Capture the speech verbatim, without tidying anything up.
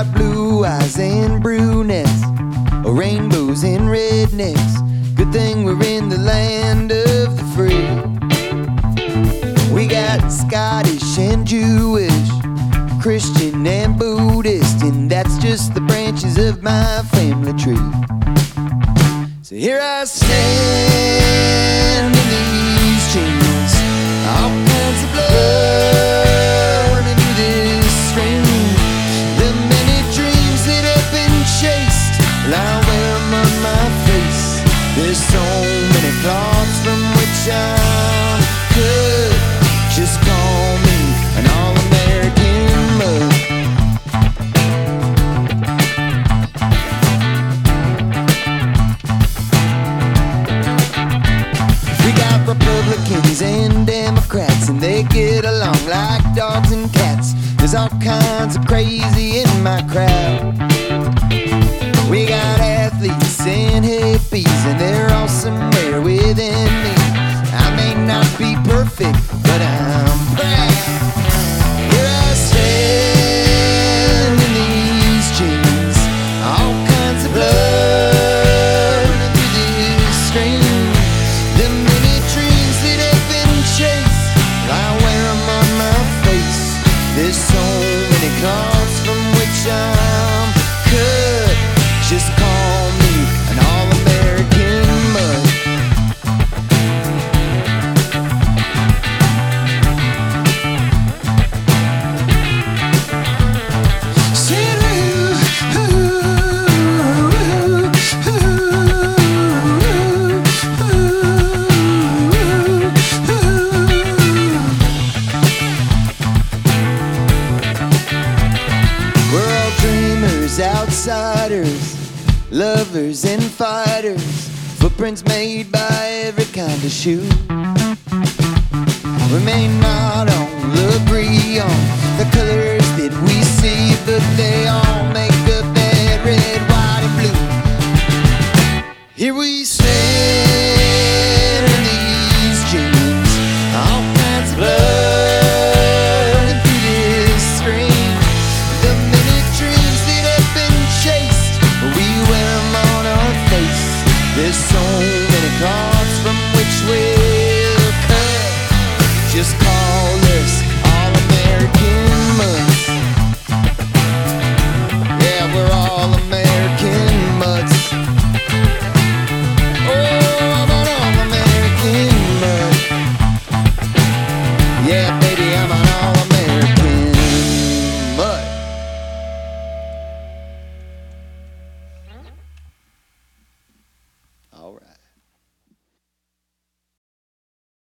got blue eyes and brunettes, rainbows and rednecks. Good thing we're in the land of the free. We got Scottish and Jewish, Christian and Buddhist, and that's just the branches of my family tree. So here I stand in these chains, all kinds of blood running through this stream. The many dreams that have been chased, well, I wear them on my face. There's so many cloths from which I'm cut. Just call me an all-American mug. We got Republicans and Democrats, and they get along like dogs and cats. There's all kinds of crazy in my crowd. We got athletes and hippies, and they're all somewhere within me. I may not be perfect, but I'm proud. Here I stand in these chains, all kinds of blood running through this stream. The many dreams that have been chased, I wear them on my face. There's so many cloths from which I'm cut. Just call me an all-American mug. We're all dreamers, outsiders, lovers and fighters, footprints made by every kind of shoe. We may not all agree on the colors that we see, but they all make up that red, white and blue. Here we stand in these jeans, all kinds of blood running through this stream. The many dreams that have been chased, we wear them on our face. There's so many cars.